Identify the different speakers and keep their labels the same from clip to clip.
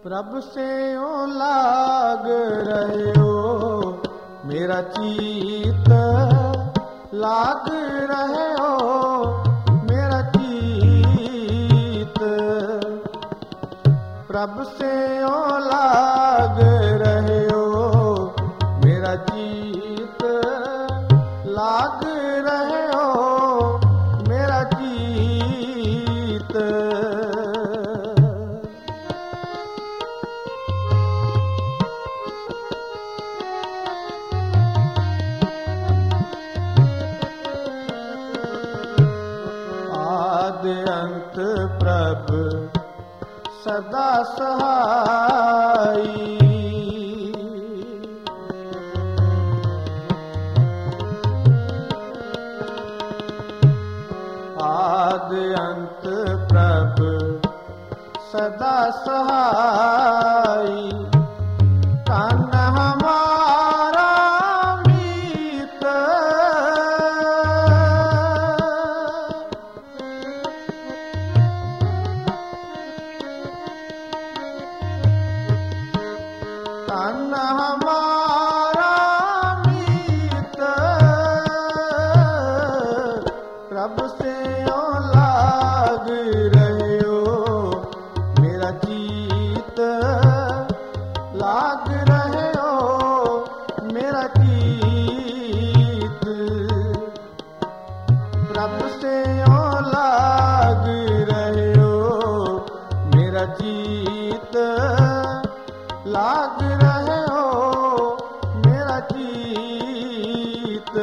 Speaker 1: प्रभु से ओ लाग रहे हो मेरा चीत, लाग रहे हो मेरा चीत। प्रभु से ओ लाग रहे हो मेरा चीत, लाग रहे हो मेरा चीत। आदि अंत प्रभु सदा सहाई, आदि अंत प्रभु सदा सहाई। तन हमारा मीत, तन हमारा मीत। प्रभु से ओ लाग रहे हो मेरा चीत, लाग रहे हो मेरा चीत। प्रभु से ओ लाग रहे हो मेरा चीत, लाग रहे हो मेरा चीत।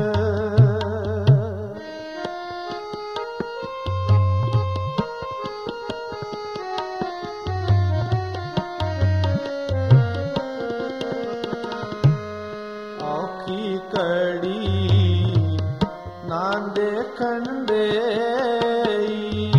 Speaker 1: औखी कड़ी ना देखन देई,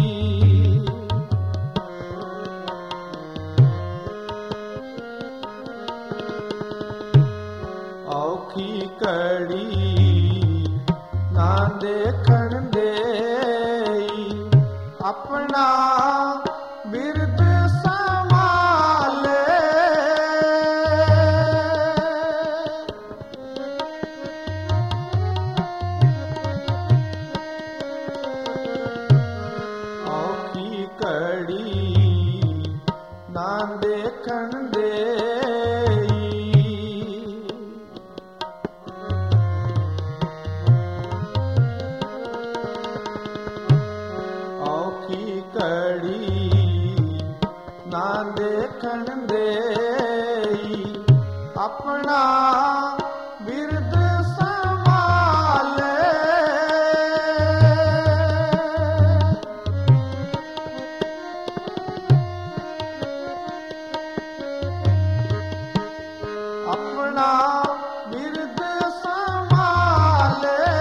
Speaker 1: औखी कड़ी ना देखन देई। अपना बिरद संभाले, औखी कड़ी ना देखन देई। औखी कड़ी ना देखन देई। अपना बिरद संभाले, अपना बिरद संभाले।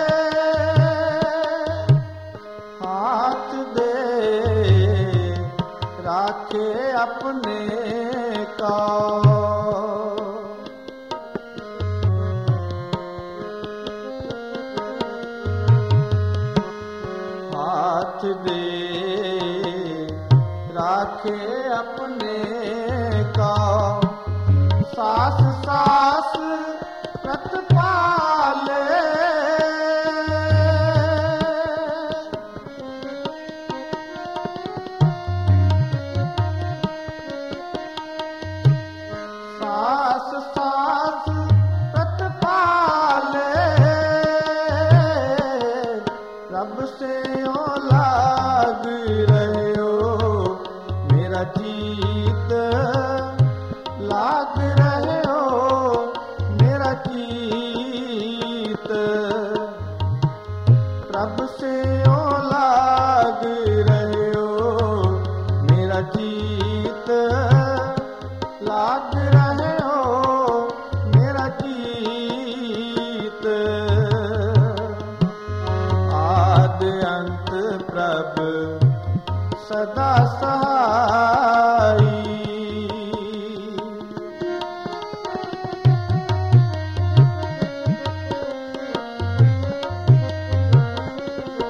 Speaker 1: हाथ दे राखे अपने का, हाथ दे राखे अपने का। सास सास प्रतिपाले, सास सास प्रतिपाले। रब से ओ लाग रहे हो मेरा चीत, लाग रहे हो मेरा चीत। प्रभु से ओ लाग रहे हो मेरा चीत, लाग रहे हो मेरा चीत। आदि अंत प्रभु सदा सहाई,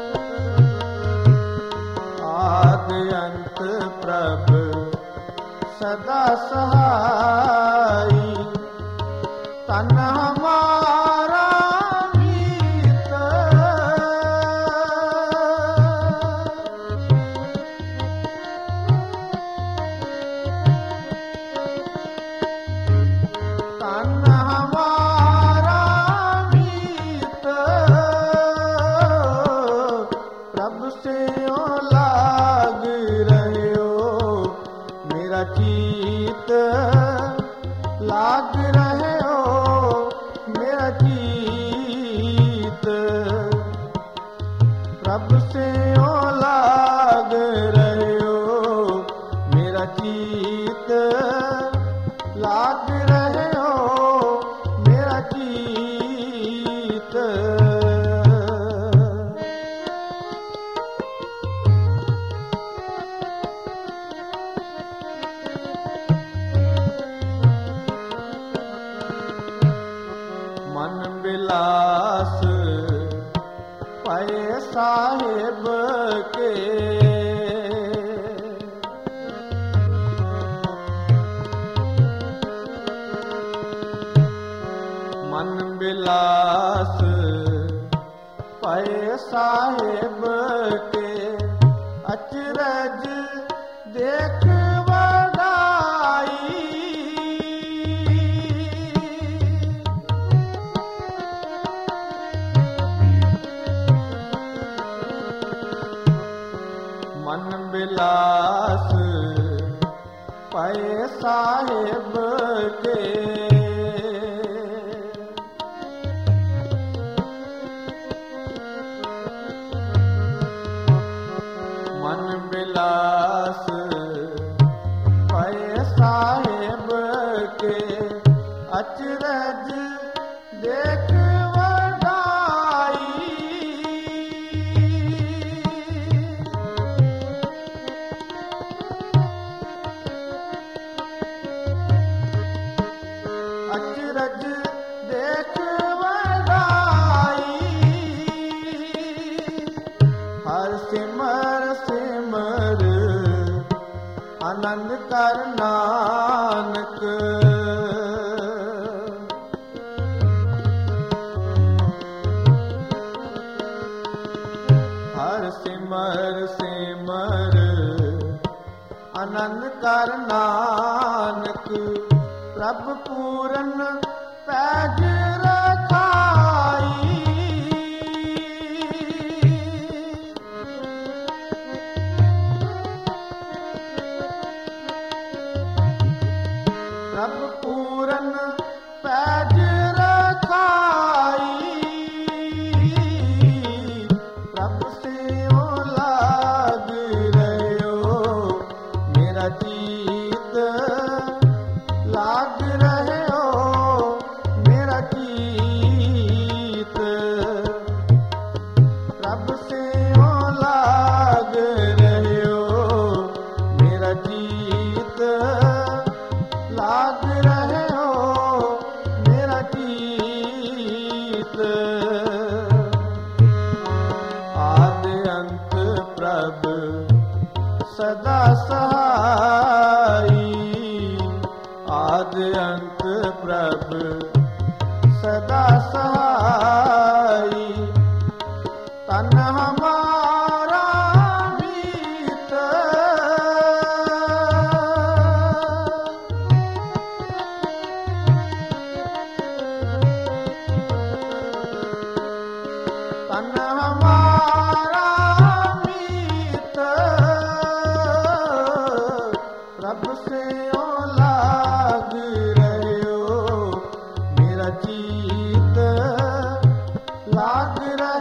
Speaker 1: आदि अंत प्रभु सदा सहाई तन हमारा मीत तन हमारा मीत प्रभु से लाग रहे हो मेरा चीत लाग रहे हो मेरा चीत प्रभु से लाग रहे हो मेरा चीत लाग रहे हो मेरा चीत मन बिलास पाए साहेब के मन बिलास पाए साहेब के अचरज देख वडाई मन बिलास पाए साहेब के मन बिलास पाए साहेब के अचरज देख वडाई अचरज देख वडाई हर सिमर सिमर आनंद कर नानक हर सिमर सिमर आनंद कर नानक प्रभु पूरन पैज रखाई प्रभु पूरन पैज रखाई प्रभु से लाग रहे हो मेरा चीत लाग रहे हो मेरा चीत प्रभु से लाग रहे हो मेरा चीत लाग रहे हो मेरा चीत आदि अंत प्रभु सदा सहाई आदि अंत प्रभु सदा सहाई तन हमारा मीत तन हमारा मीत प्रभु से लाग रहे हो मेरा चीत लाग रहे